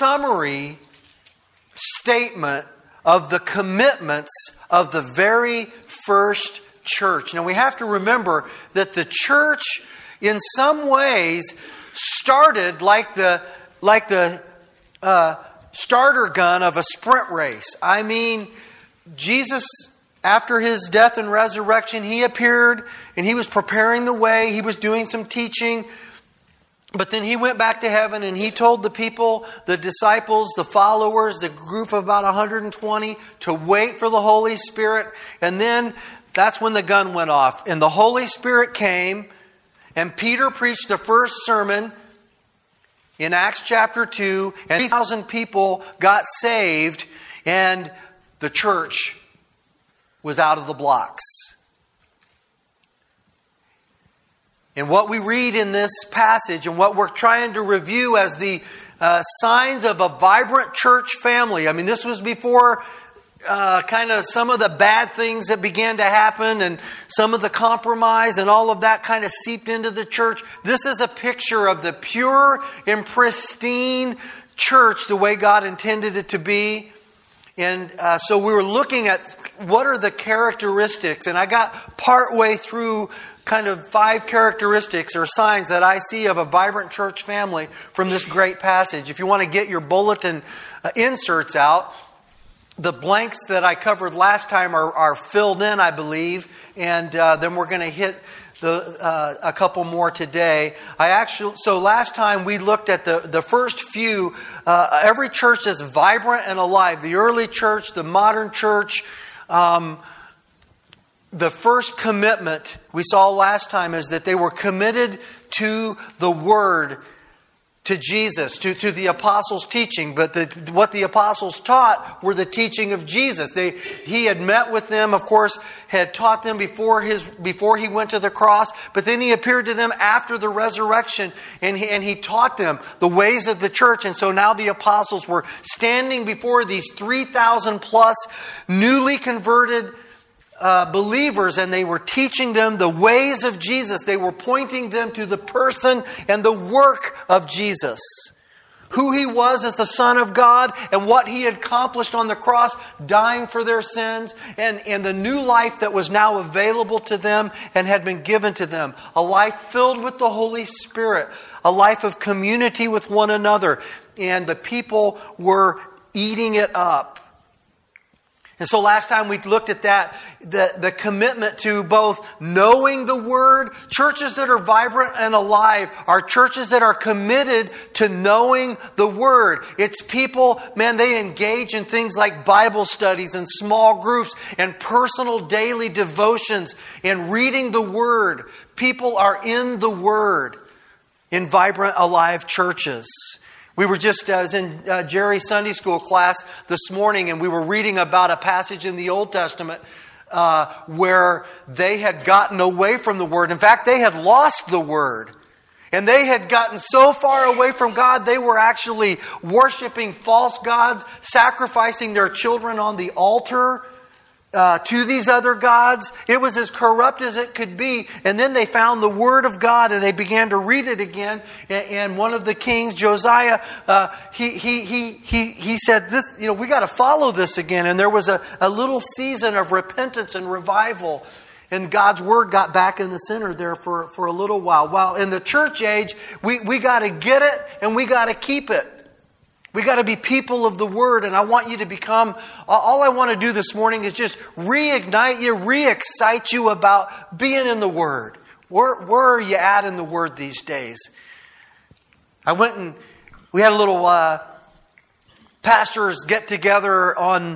summary statement of the commitments of the very first church. Now we have to remember that the church in some ways started like the starter gun of a sprint race. I mean, Jesus, after His death and resurrection, He appeared and He was preparing the way. He was doing some teaching. But then He went back to heaven and He told the people, the disciples, the followers, the group of about 120 to wait for the Holy Spirit. And then that's when the gun went off. And the Holy Spirit came and Peter preached the first sermon in Acts chapter 2. And 3,000 people got saved and the church was out of the blocks. And what we read in this passage and what we're trying to review as the signs of a vibrant church family. I mean, this was before kind of some of the bad things that began to happen and some of the compromise and all of that kind of seeped into the church. This is a picture of the pure and pristine church the way God intended it to be. And so we were looking at what are the characteristics. And I got partway through kind of 5 characteristics or signs that I see of a vibrant church family from this great passage. If you want to get your bulletin inserts out, the blanks that I covered last time are filled in, I believe. And then we're going to hit a couple more today. So last time we looked at the first few. Every church is vibrant and alive. The early church, the modern church. The first commitment we saw last time is that they were committed to the Word, to Jesus, to the apostles' teaching. But what the apostles taught were the teaching of Jesus. He had met with them, of course, had taught them before he went to the cross. But then He appeared to them after the resurrection, and he taught them the ways of the church. And so now the apostles were standing before these 3,000 plus newly converted believers, and they were teaching them the ways of Jesus. They were pointing them to the person and the work of Jesus. Who He was as the Son of God and what He had accomplished on the cross, dying for their sins, and the new life that was now available to them and had been given to them. A life filled with the Holy Spirit. A life of community with one another. And the people were eating it up. And so last time we looked at that, the commitment to both knowing the Word. Churches that are vibrant and alive are churches that are committed to knowing the Word. It's people, man, they engage in things like Bible studies and small groups and personal daily devotions and reading the Word. People are in the Word in vibrant, alive churches. We were just, I was in Jerry's Sunday school class this morning, and we were reading about a passage in the Old Testament where they had gotten away from the Word. In fact, they had lost the Word. And they had gotten so far away from God, they were actually worshiping false gods, sacrificing their children on the altar to these other gods. It was as corrupt as it could be. And then they found the Word of God and they began to read it again. And one of the kings, Josiah, he said, "This, we got to follow this again." And there was a little season of repentance and revival. And God's Word got back in the center there for a little while. While in the church age, we got to get it and we got to keep it. We got to be people of the Word, and I want you to become, all I want to do this morning is just reignite you, re-excite you about being in the Word. Where are you at in the Word these days? We had a little pastors get together on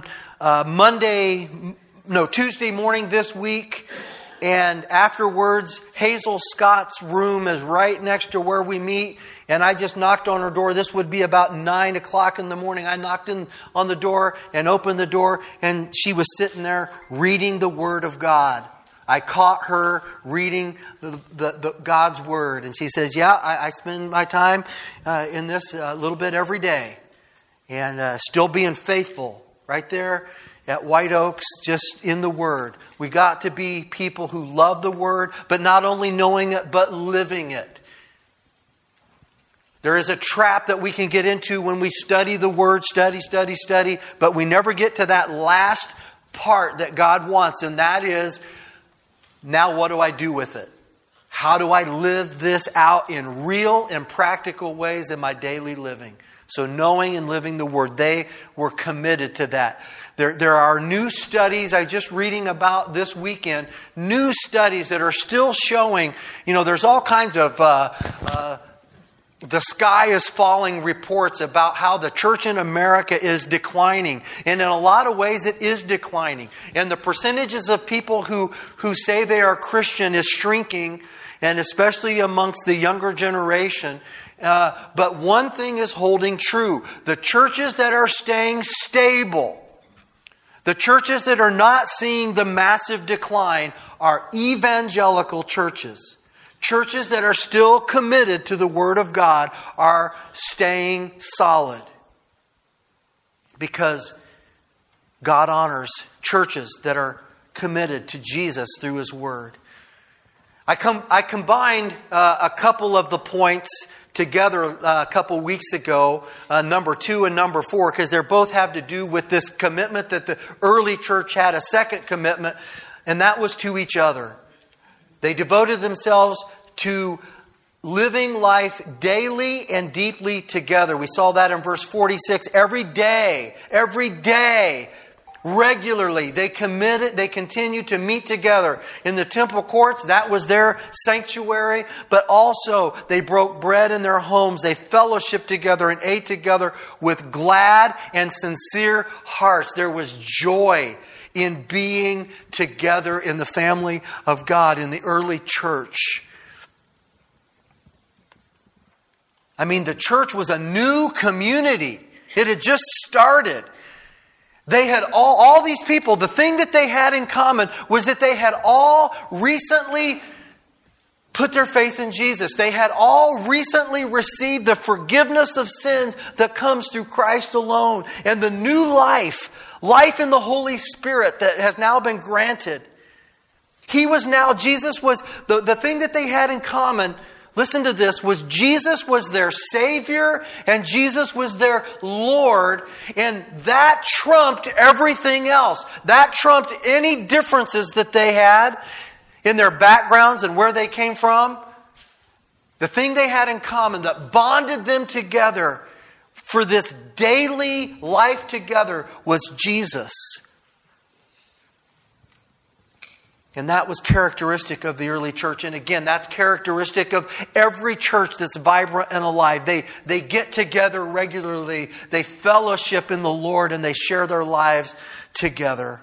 Tuesday morning this week. And afterwards, Hazel Scott's room is right next to where we meet. And I just knocked on her door. This would be about 9 o'clock in the morning. I knocked on the door and opened the door. And she was sitting there reading the Word of God. I caught her reading the God's Word. And she says, "Yeah, I spend my time in this a little bit every day. And still being faithful right there at White Oaks, just in the Word." We got to be people who love the Word, but not only knowing it, but living it. There is a trap that we can get into when we study the Word, study, but we never get to that last part that God wants, and that is, now what do I do with it? How do I live this out in real and practical ways in my daily living? So knowing and living the Word, they were committed to that. There are new studies I just reading about this weekend, new studies that are still showing, there's all kinds of the sky is falling reports about how the church in America is declining. And in a lot of ways it is declining. And the percentages of people who say they are Christian is shrinking, and especially amongst the younger generation. But one thing is holding true. The churches that are staying stable, the churches that are not seeing the massive decline, are evangelical churches. Churches that are still committed to the Word of God are staying solid. Because God honors churches that are committed to Jesus through His Word. I combined a couple of the points together a couple weeks ago, number 2 and number 4, because they both have to do with this commitment that the early church had, a second commitment, and that was to each other. They devoted themselves to living life daily and deeply together. We saw that in verse 46. Every day, regularly, they continued to meet together in the temple courts. That was their sanctuary. But also, they broke bread in their homes. They fellowshiped together and ate together with glad and sincere hearts. There was joy in being together in the family of God in the early church. I mean, the church was a new community. It had just started. They had all these people, the thing that they had in common was that they had all recently put their faith in Jesus. They had all recently received the forgiveness of sins that comes through Christ alone. And the new life in the Holy Spirit that has now been granted. Jesus was, the thing that they had in common, listen to this, was Jesus was their Savior and Jesus was their Lord, and that trumped everything else. That trumped any differences that they had in their backgrounds and where they came from. The thing they had in common that bonded them together for this daily life together was Jesus. And that was characteristic of the early church. And again, that's characteristic of every church that's vibrant and alive. They get together regularly. They fellowship in the Lord and they share their lives together.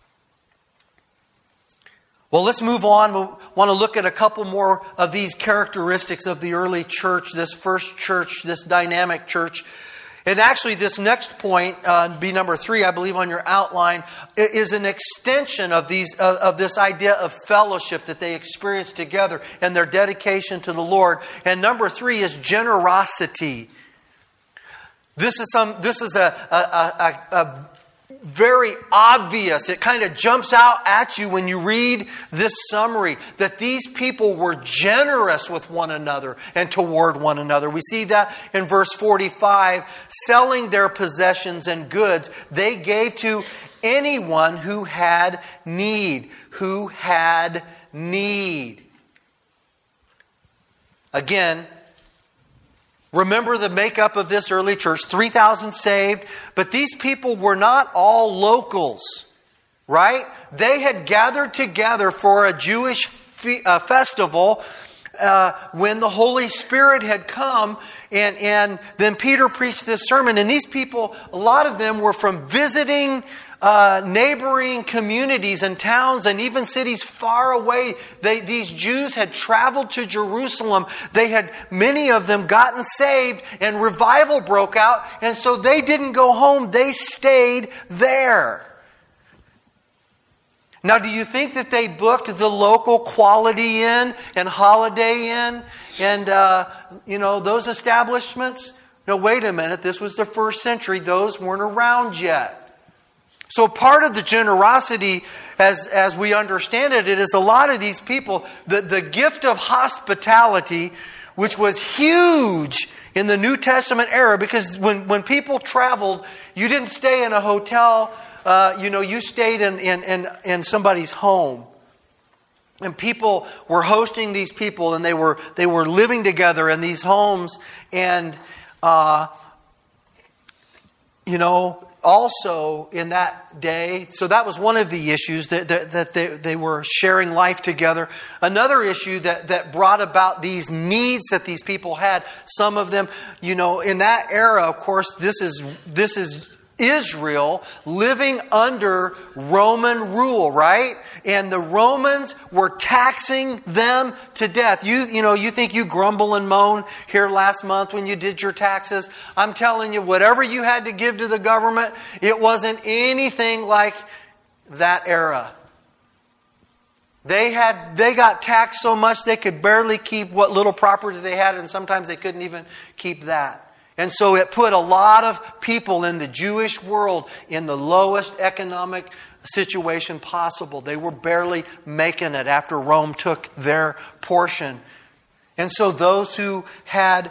Well, let's move on. We want to look at a couple more of these characteristics of the early church, this first church, this dynamic church. And actually, this next point, be number 3, I believe on your outline, is an extension of this idea of fellowship that they experienced together and their dedication to the Lord. And number 3 is generosity. This is a very obvious. It kind of jumps out at you when you read this summary that these people were generous with one another and toward one another. We see that in verse 45. Selling their possessions and goods, they gave to anyone who had need. Who had need. Again, remember the makeup of this early church, 3,000 saved, but these people were not all locals, right? They had gathered together for a Jewish festival when the Holy Spirit had come, and then Peter preached this sermon, and these people, a lot of them were from visiting neighboring communities and towns and even cities far away. These Jews had traveled to Jerusalem. They had, many of them, gotten saved, and revival broke out. And so they didn't go home. They stayed there. Now, do you think that they booked the local Quality Inn and Holiday Inn and, those establishments? No, wait a minute. This was the first century. Those weren't around yet. So part of the generosity, as we understand it, it is a lot of these people, the gift of hospitality, which was huge in the New Testament era, because when people traveled, you didn't stay in a hotel. You stayed in somebody's home. And people were hosting these people, and they were living together in these homes. And, also in that day, so that was one of the issues, that they were sharing life together. Another issue that brought about these needs that these people had, some of them, in that era, of course, this is Israel living under Roman rule, right? And the Romans were taxing them to death. You think you grumble and moan here last month when you did your taxes. I'm telling you, whatever you had to give to the government, it wasn't anything like that era. They got taxed so much they could barely keep what little property they had, and sometimes they couldn't even keep that. And so it put a lot of people in the Jewish world in the lowest economic situation possible. They were barely making it after Rome took their portion. And so those who had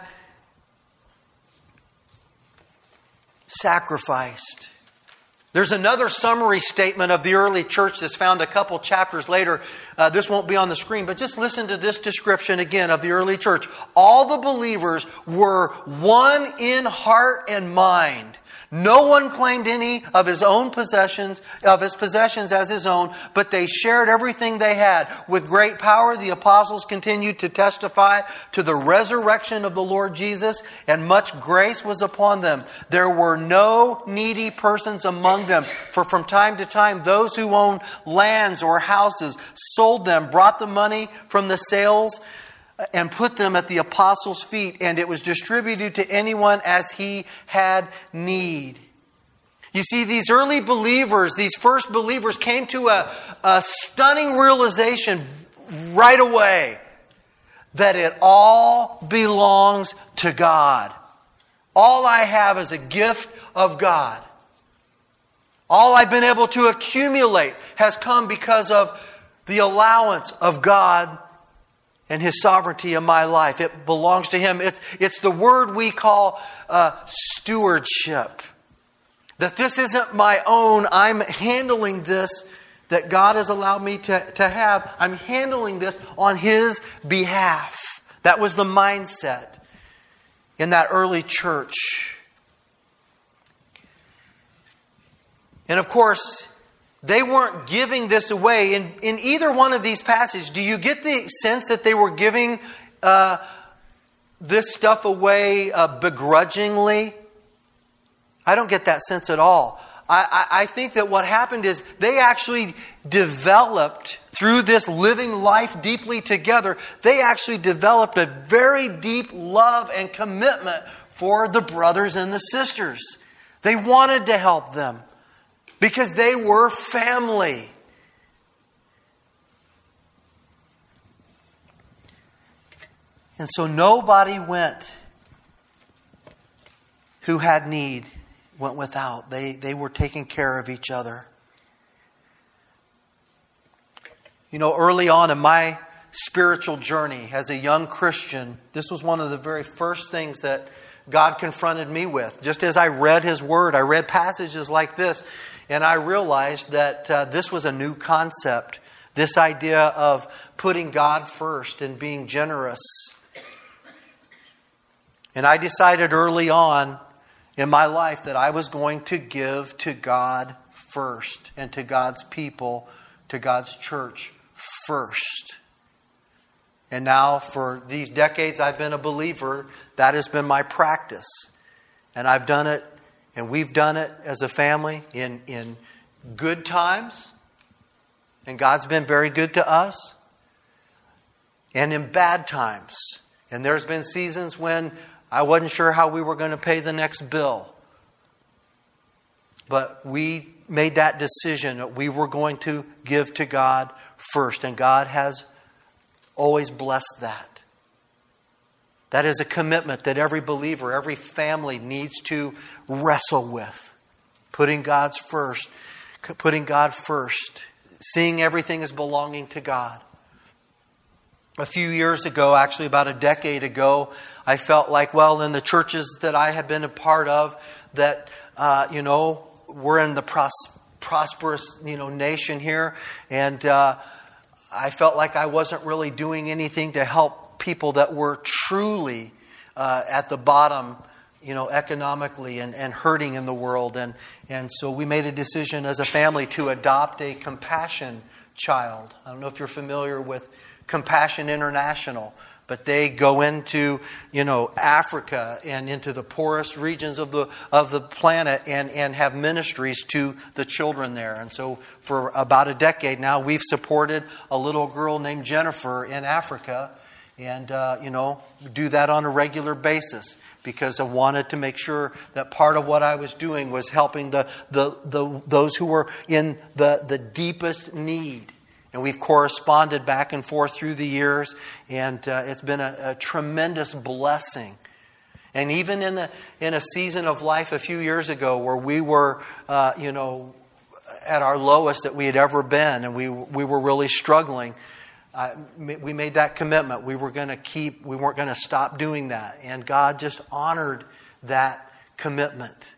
sacrificed. There's another summary statement of the early church that's found a couple chapters later. This won't be on the screen, but just listen to this description again of the early church. All the believers were one in heart and mind. No one claimed any of his possessions as his own, but they shared everything they had. With great power, the apostles continued to testify to the resurrection of the Lord Jesus, and much grace was upon them. There were no needy persons among them, for from time to time, those who owned lands or houses sold them, brought the money from the sales, and put them at the apostles' feet, and it was distributed to anyone as he had need. You see, these early believers, these first believers, came to a stunning realization right away that it all belongs to God. All I have is a gift of God. All I've been able to accumulate has come because of the allowance of God and His sovereignty in my life. It belongs to Him. It's the word we call stewardship. That this isn't my own. I'm handling this that God has allowed me to have. I'm handling this on His behalf. That was the mindset in that early church. And of course, they weren't giving this away. In either one of these passages, do you get the sense that they were giving this stuff away begrudgingly? I don't get that sense at all. I think that what happened is they actually developed, through this living life deeply together, they actually developed a very deep love and commitment for the brothers and the sisters. They wanted to help them, because they were family. And so nobody who had need went without. They were taking care of each other. Early on in my spiritual journey as a young Christian, this was one of the very first things that God confronted me with. Just as I read His Word, I read passages like this, and I realized that this was a new concept. This idea of putting God first and being generous. And I decided early on in my life that I was going to give to God first, and to God's people, to God's church first. And now for these decades I've been a believer, that has been my practice. And I've done it, and we've done it as a family in good times. And God's been very good to us. And in bad times. And there's been seasons when I wasn't sure how we were going to pay the next bill. But we made that decision that we were going to give to God first. And God has always blessed that. That is a commitment that every believer, every family needs to wrestle with. Putting God first. Seeing everything as belonging to God. a few years ago, actually about a decade ago, I felt like, well, in the churches that I had been a part of, that, we're in the prosperous, nation here. And I felt like I wasn't really doing anything to help people that were truly at the bottom, economically and hurting in the world. And so we made a decision as a family to adopt a compassion child. I don't know if you're familiar with Compassion International, but they go into, Africa and into the poorest regions of the planet and have ministries to the children there. And so for about a decade now, we've supported a little girl named Jennifer in Africa, and do that on a regular basis, because I wanted to make sure that part of what I was doing was helping those who were in the deepest need. And we've corresponded back and forth through the years, and it's been a tremendous blessing. And even in a season of life a few years ago where we were, at our lowest that we had ever been, and we were really struggling, we made that commitment. We weren't going to stop doing that. And God just honored that commitment.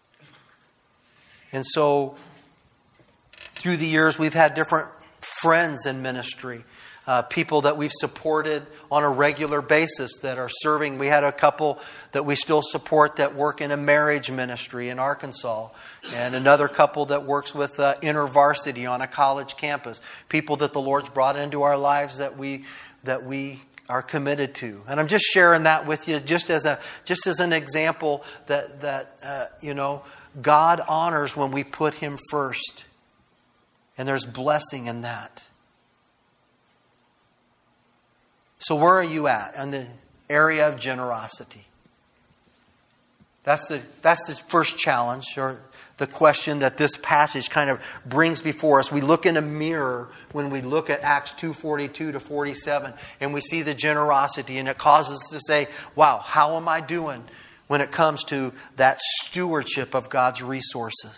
And so through the years, we've had different friends in ministry, people that we've supported on a regular basis that are serving. We had a couple that we still support that work in a marriage ministry in Arkansas, and another couple that works with InterVarsity on a college campus. People that the Lord's brought into our lives that we are committed to. And I'm just sharing that with you just as an example that God honors when we put Him first. And there's blessing in that. So where are you at in the area of generosity? That's the first challenge, or the question that this passage kind of brings before us. We look in a mirror when we look at Acts 2:42 to 47, and we see the generosity, and it causes us to say, wow, how am I doing when it comes to that stewardship of God's resources?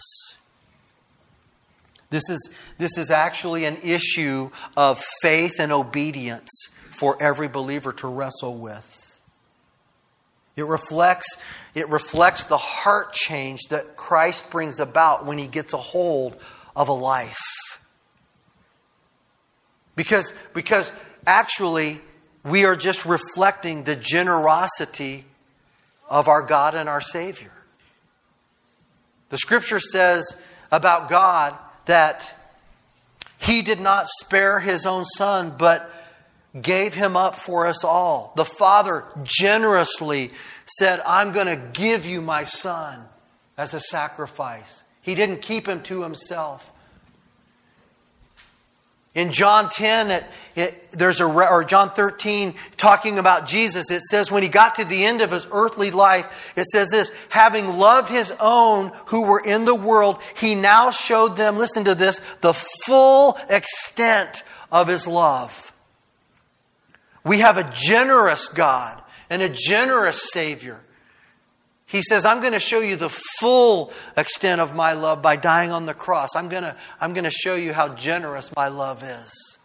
This is actually an issue of faith and obedience for every believer to wrestle with. It reflects the heart change that Christ brings about when He gets a hold of a life. Because actually we are just reflecting the generosity of our God and our Savior. The Scripture says about God that He did not spare His own Son, but gave Him up for us all. The Father generously said, I'm going to give you my Son as a sacrifice. He didn't keep Him to Himself. In John 10, John 13, talking about Jesus, it says when He got to the end of His earthly life, it says this, having loved His own who were in the world, He now showed them, listen to this, the full extent of His love. We have a generous God and a generous Savior. He says, I'm going to show you the full extent of my love by dying on the cross. I'm going to show you how generous my love is.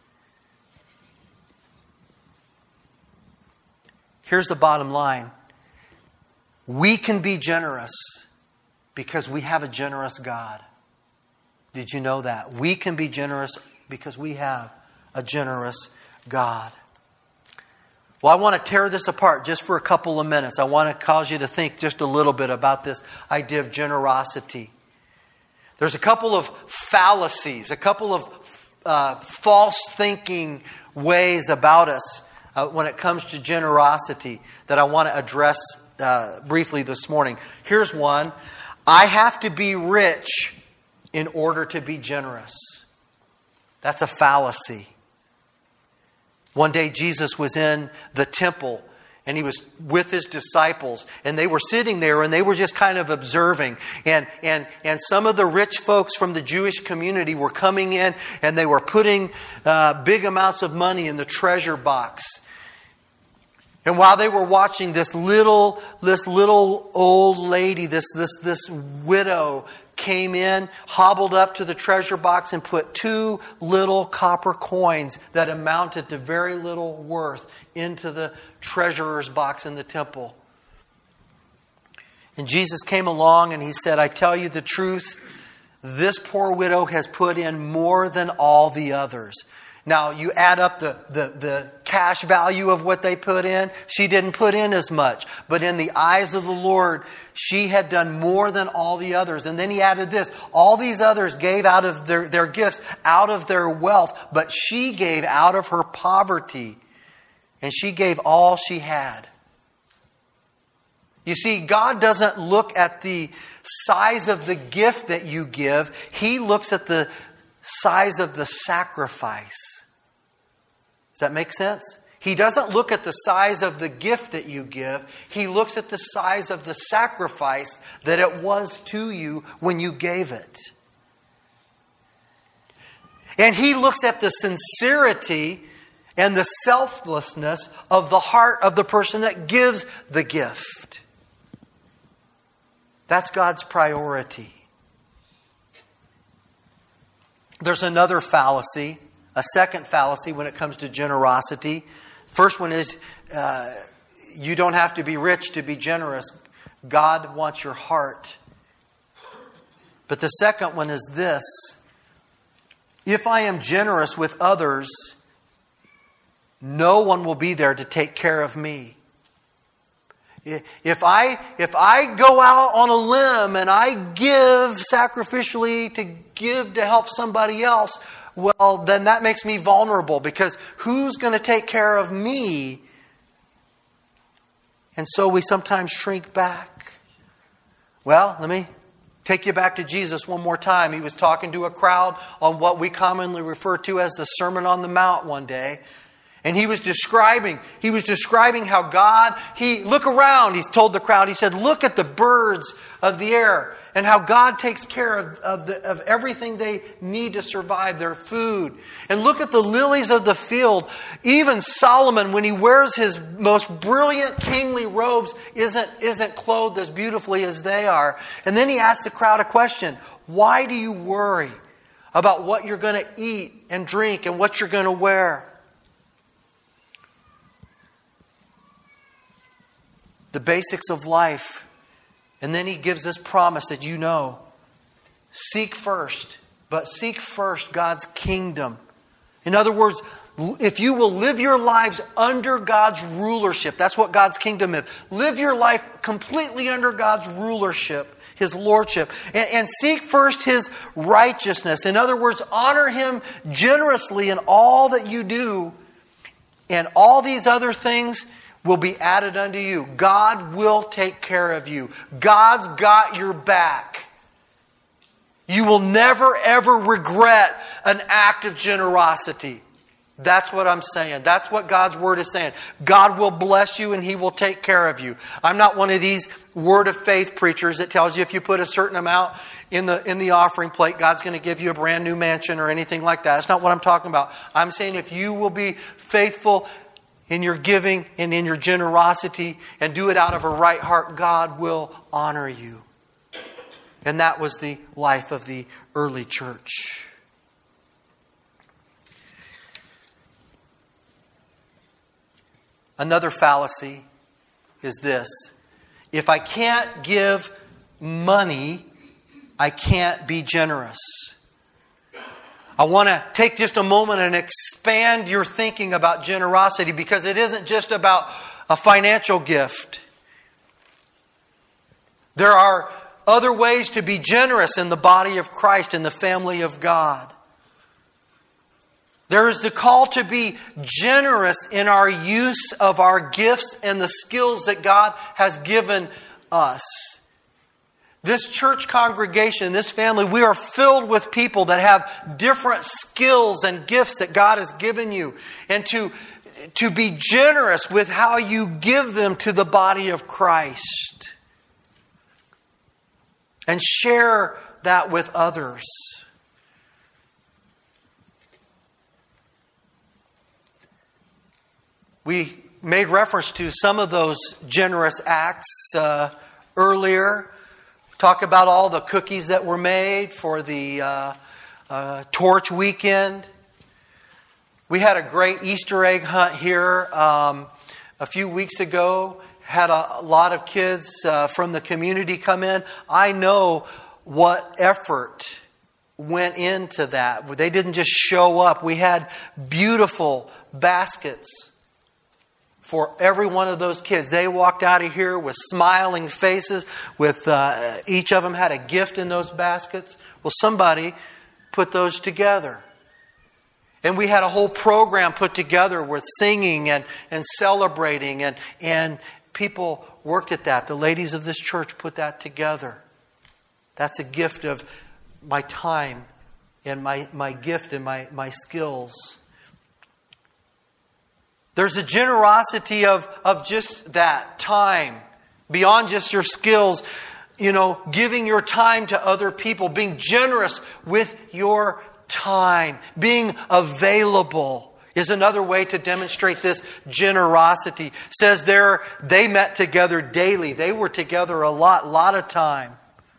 Here's the bottom line. We can be generous because we have a generous God. Did you know that? We can be generous because we have a generous God. Well, I want to tear this apart just for a couple of minutes. I want to cause you to think just a little bit about this idea of generosity. There's a couple of fallacies, a couple of false thinking ways about us when it comes to generosity that I want to address briefly this morning. Here's one. I have to be rich in order to be generous. That's a fallacy. One day Jesus was in the temple and He was with His disciples, and they were sitting there and they were just kind of observing. And some of the rich folks from the Jewish community were coming in and they were putting big amounts of money in the treasure box. And while they were watching, this little old lady, this widow came in, hobbled up to the treasure box and put 2 little copper coins that amounted to very little worth into the treasurer's box in the temple. And Jesus came along and he said, I tell you the truth, this poor widow has put in more than all the others. Now, you add up the cash value of what they put in. She didn't put in as much. But in the eyes of the Lord, she had done more than all the others. And then he added this. All these others gave out of their gifts, out of their wealth. But she gave out of her poverty. And she gave all she had. You see, God doesn't look at the size of the gift that you give. He looks at the size of the sacrifice. Does that make sense? He doesn't look at the size of the gift that you give. He looks at the size of the sacrifice that it was to you when you gave it. And He looks at the sincerity and the selflessness of the heart of the person that gives the gift. That's God's priority. There's another fallacy, a second fallacy when it comes to generosity. First one is you don't have to be rich to be generous. God wants your heart. But the second one is this. If I am generous with others, no one will be there to take care of me. If I go out on a limb and I give sacrificially to help somebody else, well, then that makes me vulnerable because who's going to take care of me? And so we sometimes shrink back. Well, let me take you back to Jesus one more time. He was talking to a crowd on what we commonly refer to as the Sermon on the Mount one day. And he was describing how God, look around, he's told the crowd, he said, look at the birds of the air and how God takes care of everything they need to survive, their food. And look at the lilies of the field. Even Solomon, when he wears his most brilliant kingly robes, isn't clothed as beautifully as they are. And then he asked the crowd a question. Why do you worry about what you're going to eat and drink and what you're going to wear? The basics of life. And then he gives this promise that you know. Seek first God's kingdom. In other words, if you will live your lives under God's rulership, that's what God's kingdom is. Live your life completely under God's rulership, His lordship. And seek first His righteousness. In other words, honor Him generously in all that you do. And all these other things will be added unto you. God will take care of you. God's got your back. You will never ever regret an act of generosity. That's what I'm saying. That's what God's Word is saying. God will bless you and He will take care of you. I'm not one of these word of faith preachers that tells you if you put a certain amount in the offering plate, God's going to give you a brand new mansion or anything like that. That's not what I'm talking about. I'm saying if you will be faithful in your giving and in your generosity and do it out of a right heart, God will honor you. And that was the life of the early church. Another fallacy is this. If I can't give money, I can't be generous. I want to take just a moment and expand your thinking about generosity because it isn't just about a financial gift. There are other ways to be generous in the body of Christ, in the family of God. There is the call to be generous in our use of our gifts and the skills that God has given us. This church congregation, this family, we are filled with people that have different skills and gifts that God has given you. And to be generous with how you give them to the body of Christ. And share that with others. We made reference to some of those generous acts earlier. talk about all the cookies that were made for the Torch weekend. We had a great Easter egg hunt here a few weeks ago. Had a lot of kids from the community come in. I know what effort went into that. They didn't just show up. We had beautiful baskets for every one of those kids. They walked out of here with smiling faces, with each of them had a gift in those baskets. Well, somebody put those together. And we had a whole program put together with singing and celebrating, and people worked at that. The ladies of this church put that together. That's a gift of my time and my gift and my skills. There's the generosity of just that time, beyond just your skills, giving your time to other people, being generous with your time, being available is another way to demonstrate this generosity. It says there, they met together daily. They were together a lot of time.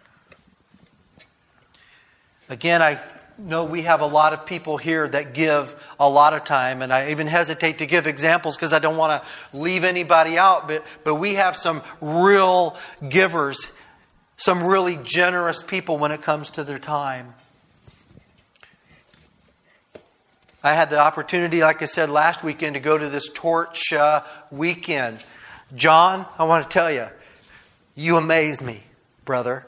Again, I know we have a lot of people here that give a lot of time, and I even hesitate to give examples because I don't want to leave anybody out, but we have some real givers, some really generous people when it comes to their time. I had the opportunity, like I said last weekend, to go to this Torch weekend. John, I want to tell you, you amaze me, brother.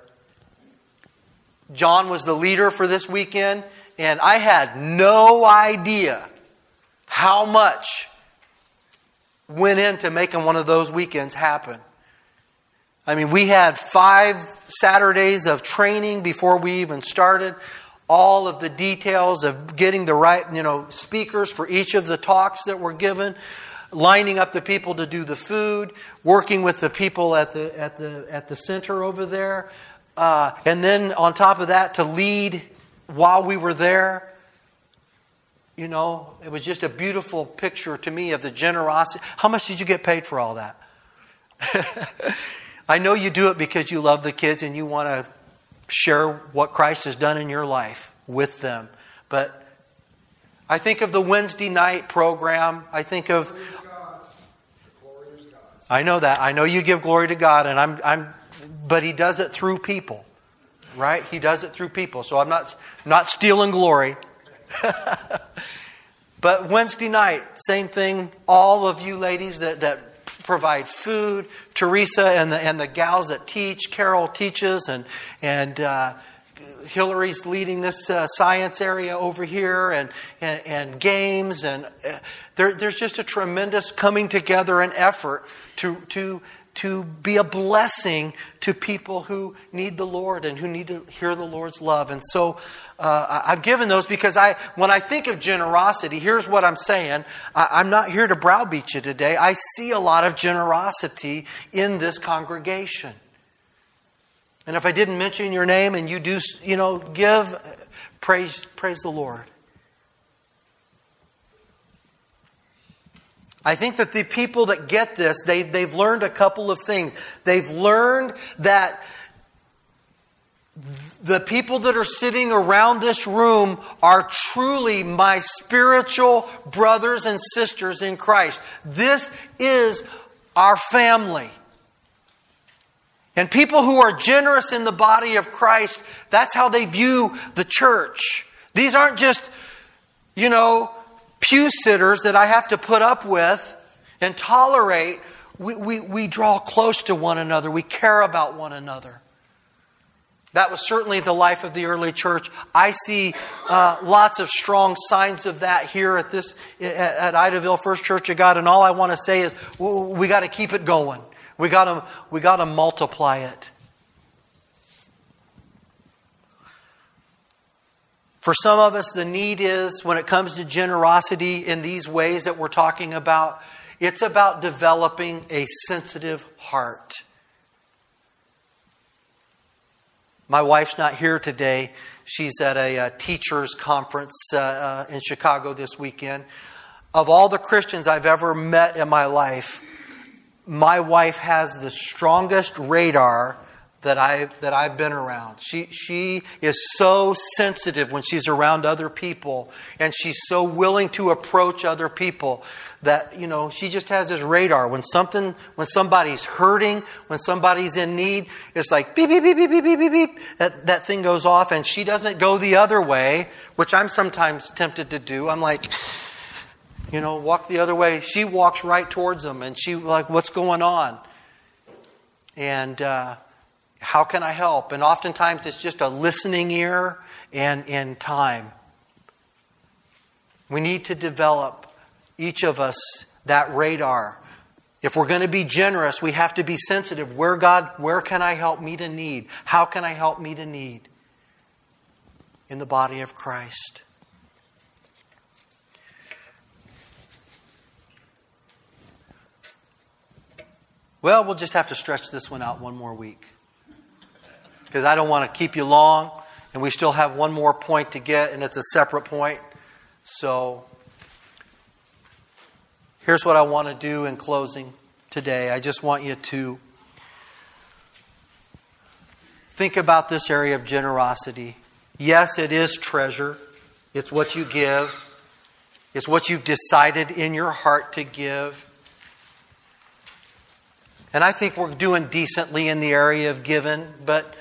John was the leader for this weekend, and I had no idea how much went into making one of those weekends happen. I mean, we had 5 Saturdays of training before we even started. All of the details of getting the right, speakers for each of the talks that were given, lining up the people to do the food, working with the people at the center over there. And then on top of that, to lead while we were there. It was just a beautiful picture to me of the generosity. How much did you get paid for all that? I know you do it because you love the kids and you want to share what Christ has done in your life with them. But I think of the Wednesday night program. I think of... I know that. I know you give glory to God, and but He does it through people, right? He does it through people. So I'm not stealing glory. But Wednesday night, same thing. All of you ladies that provide food, Teresa and the gals that teach, Carol teaches, and Hillary's leading this science area over here, and games, and there's just a tremendous coming together and effort to be a blessing to people who need the Lord and who need to hear the Lord's love. And so I've given those because when I think of generosity, here's what I'm saying. I'm not here to browbeat you today. I see a lot of generosity in this congregation. And if I didn't mention your name and you do, give, praise the Lord. I think that the people that get this, they've learned a couple of things. They've learned that the people that are sitting around this room are truly my spiritual brothers and sisters in Christ. This is our family. And people who are generous in the body of Christ, that's how they view the church. These aren't just, pew sitters that I have to put up with and tolerate. We draw close to one another. We care about one another. That was certainly the life of the early church. I see lots of strong signs of that here at Idaville First Church of God. And all I want to say is we got to keep it going. We got to multiply it. For some of us, the need is, when it comes to generosity in these ways that we're talking about, it's about developing a sensitive heart. My wife's not here today. She's at a teachers' conference in Chicago this weekend. Of all the Christians I've ever met in my life, my wife has the strongest radar that I've been around. She is so sensitive when she's around other people, and she's so willing to approach other people that, she just has this radar. When somebody's hurting, when somebody's in need, it's like beep, beep, beep, beep, beep, beep, beep, beep. That thing goes off, and she doesn't go the other way, which I'm sometimes tempted to do. I'm like, walk the other way. She walks right towards them, and she like, what's going on? And how can I help? And oftentimes it's just a listening ear and time. We need to develop, each of us, that radar. If we're going to be generous, we have to be sensitive. Where can I help meet a need? How can I help meet a need in the body of Christ? Well, we'll just have to stretch this one out one more week, because I don't want to keep you long, and we still have one more point to get, and it's a separate point. So here's what I want to do in closing today. I just want you to think about this area of generosity. Yes, it is treasure. It's what you give. It's what you've decided in your heart to give. And I think we're doing decently in the area of giving, but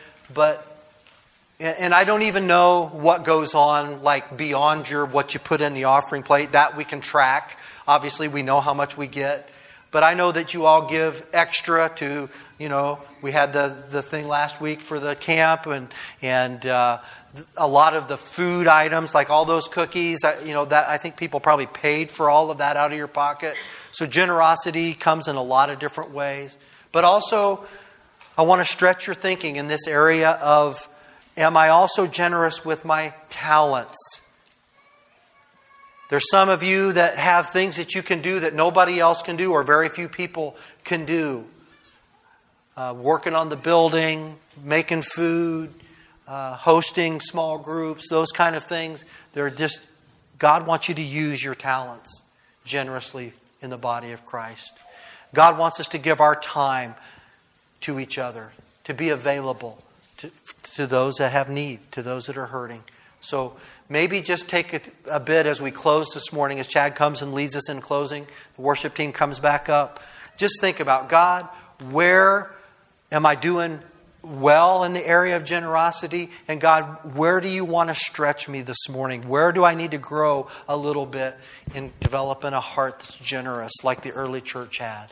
I don't even know what goes on like beyond what you put in the offering plate. That we can track. Obviously, we know how much we get. But I know that you all give extra to, we had the thing last week for the camp, and a lot of the food items, like all those cookies, that I think people probably paid for all of that out of your pocket. So generosity comes in a lot of different ways. But also, I want to stretch your thinking in this area of, am I also generous with my talents? There's some of you that have things that you can do that nobody else can do, or very few people can do. Working on the building, making food, hosting small groups, those kind of things. God wants you to use your talents generously in the body of Christ. God wants us to give our time to each other, to be available to those that have need, to those that are hurting. So maybe just take a bit as we close this morning, as Chad comes and leads us in closing, the worship team comes back up. Just think about, God, where am I doing well in the area of generosity? And God, where do you want to stretch me this morning? Where do I need to grow a little bit in developing a heart that's generous like the early church had?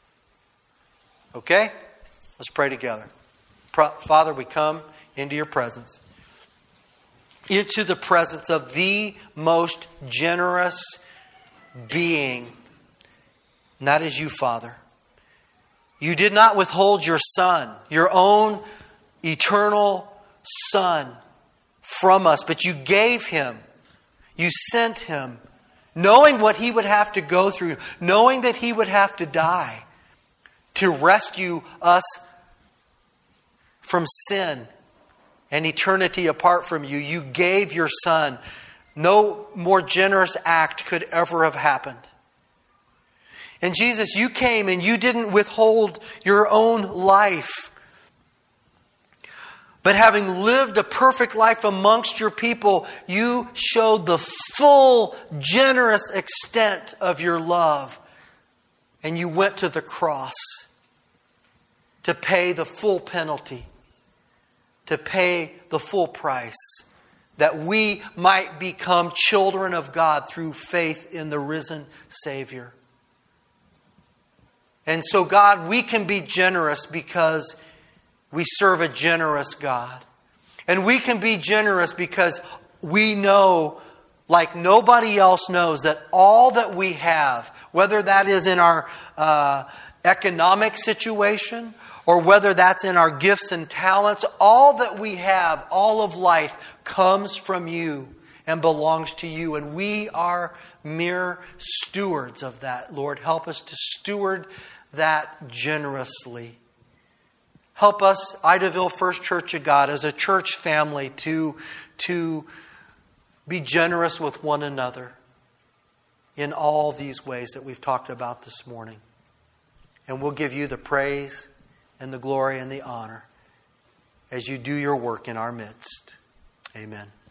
Okay? Let's pray together. Father, we come into your presence, into the presence of the most generous being, and that is you, Father. You did not withhold your Son, your own eternal Son, from us, but you gave Him. You sent Him, knowing what He would have to go through, knowing that He would have to die to rescue us from sin and eternity apart from you. You gave your Son. No more generous act could ever have happened. And Jesus, you came and you didn't withhold your own life. But having lived a perfect life amongst your people, you showed the full, generous extent of your love. And you went to the cross to pay the full penalty, to pay the full price, that we might become children of God through faith in the risen Savior. And so, God, we can be generous because we serve a generous God. And we can be generous because we know, like nobody else knows, that all that we have, whether that is in our economic situation or whether that's in our gifts and talents, all that we have, all of life, comes from you and belongs to you. And we are mere stewards of that. Lord, help us to steward that generously. Help us, Idaville First Church of God, as a church family, to be generous with one another in all these ways that we've talked about this morning. And we'll give you the praise and the glory and the honor as you do your work in our midst. Amen.